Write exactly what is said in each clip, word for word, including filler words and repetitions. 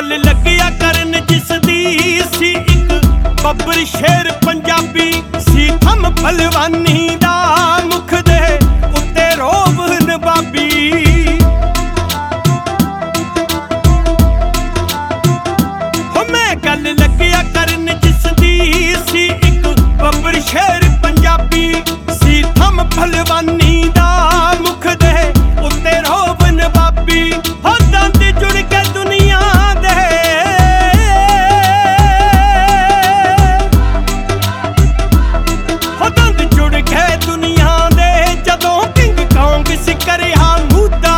गल लगिया करन जिसदी सी इक बब्बर शेर पंजाबी सी थम भलवानी दा मुख दे उत्ते रोब नवाबी। हो मैं गल लगिया करन जिसदी सी इक बब्बर शेर पंजाबी सी थम भलवानी दा मुख दे उत्ते रोब नवाबी। हो दंद जुड़ के दुनिया दे हो दंद जुड़ के दुनिया दे जदों किंग कॉन्ग सिकरिया मूदा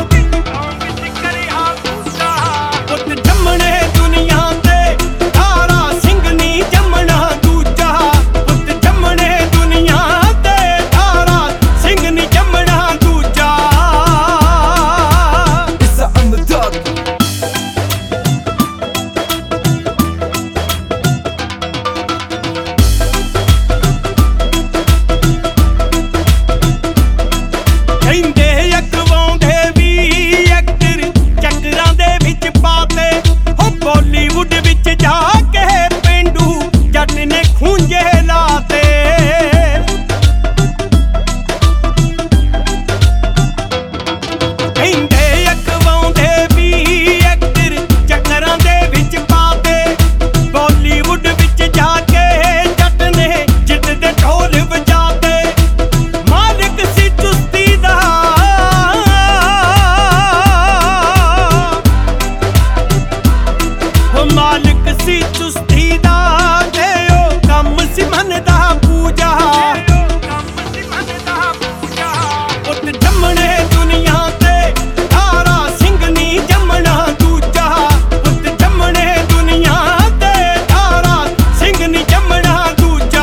पुत जमने दुनिया ते तारा सिंह नी जमना दूजा। पुत जमने दुनिया ते तारा सिंह नी जमना दूजा। It's a underdog. ਕਹਿੰਦੇ ਅਕਵਾਉਂਦੇ ਵੀ ਐਕਟਰ ਚੱਕਰਾਂ ਦੇ ਵਿੱਚ ਪਾਤੇ ਹੋ ਬਾਲੀਵੁੱਡ ਵਿੱਚ ਜਾ ਕੇ ਪਿੰਡੂ ਜੱਟ ਨੇ ਖੂੰਜੇ ਲਾਤੇ। ਕਹਿੰਦੇ ਅਕਵਾਉਂਦੇ ਵੀ ਐਕਟਰ ਚੱਕਰਾਂ ਦੇ ਵਿੱਚ ਪਾਤੇ ਬਾਲੀਵੁੱਡ ਵਿੱਚ ਜਾ ਕੇ ਜੱਟ ਨੇ ਜਿੱਤ ਦੇ ਢੋਲ ਵਜਾਤੇ। ਮਾਲਕ ਸੀ ਚੁਸਤੀ ਦਾ ਹੋ ਮਾਲਕ ਸੀ ਚੁਸਤੀ ਦਾ ਤੇ ਉਹ ਕੰਮ ਸੀ ਮਨ ਦਾ ਪੂਜਾ। ਪੁੱਤ ਜੰਮਣੇ ਦੁਨੀਆ ਤੇ ਤਾਰਾ ਸਿੰਘ ਨੀ ਜੰਮਣਾ ਦੂਜਾ। ਪੁੱਤ ਜੰਮਣੇ ਦੁਨੀਆ ਤੇ ਤਾਰਾ ਸਿੰਘ ਨੀ ਜੰਮਣਾ ਦੂਜਾ।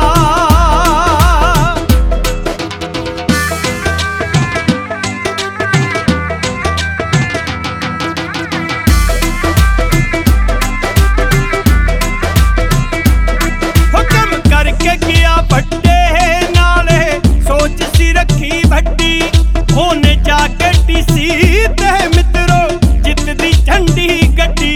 ਹੋ ਕੰਮ ਕਰਕੇ ਗਿਆ ਵੱਡੇ ਨਾਲੇ ਸੋਚ ਸੀ ਰੱਖੀ ਵੱਡੀ। ਉਹਨੇ ਜਾ ਕੇ ਟੀਸੀ ਤੇ ਮਿੱਤਰੋ ਜਿੱਤ ਦੀ ਝੰਡੀ ਗੱਡੀ।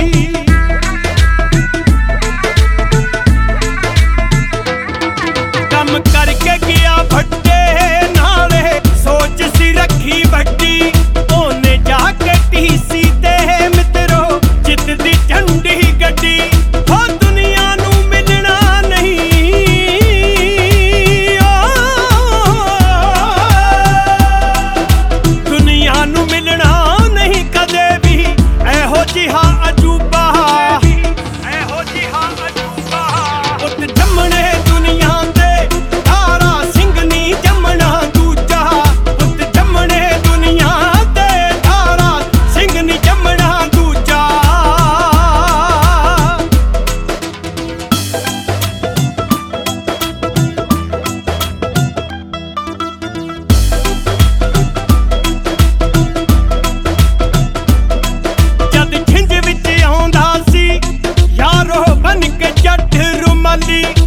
ਕੰਮ ਕਰਕੇ ਗਿਆ ਵੱਡੇ ਨਾਲੇ ਸੋਚ ਸੀ ਰੱਖੀ ਵੱਡੀ। ਉਹਨੇ ਜਾ ਕੇ ਟੀਸੀ ਤੇ ਮਿੱਤਰੋ ਜਿੱਤ ਦੀ ਝੰਡੀ ਗੱਡੀ। ਹੋ ਦੁਨੀਆ ਨੂੰ ਮਿਲਣਾ ਨਹੀਂ ਦੁਨੀਆ ਨੂੰ ਮਿਲਣਾ ਨਹੀਂ ਕਦੇ ਵੀ ਇਹੋ ਜਿਹਾ ਅਜੂਬਾ। ਇਹੋ ਜਿਹਾ ਅਜੂਬਾ ਪੁੱਤ ਜੰਮਣੇ ਦੁਨੀਆ ਤੇ ਤਾਰਾ ਸਿੰਘ ਨੀ ਜੰਮਣਾ ਦੂਜਾ। ਪੁੱਤ ਜੰਮਣੇ ਦੁਨੀਆ ਤੇ ਤਾਰਾ ਸਿੰਘ ਨੀ ਜੰਮਣਾ ਦੂਜਾ। ਜਦ ਛਿੰਝ ਵਿੱਚ ਆਉਂਦਾ ਸੀ ਯਾਰੋ ਬਣ ਕੇ ਜੱਟ ਰੁਮਾਲੀ।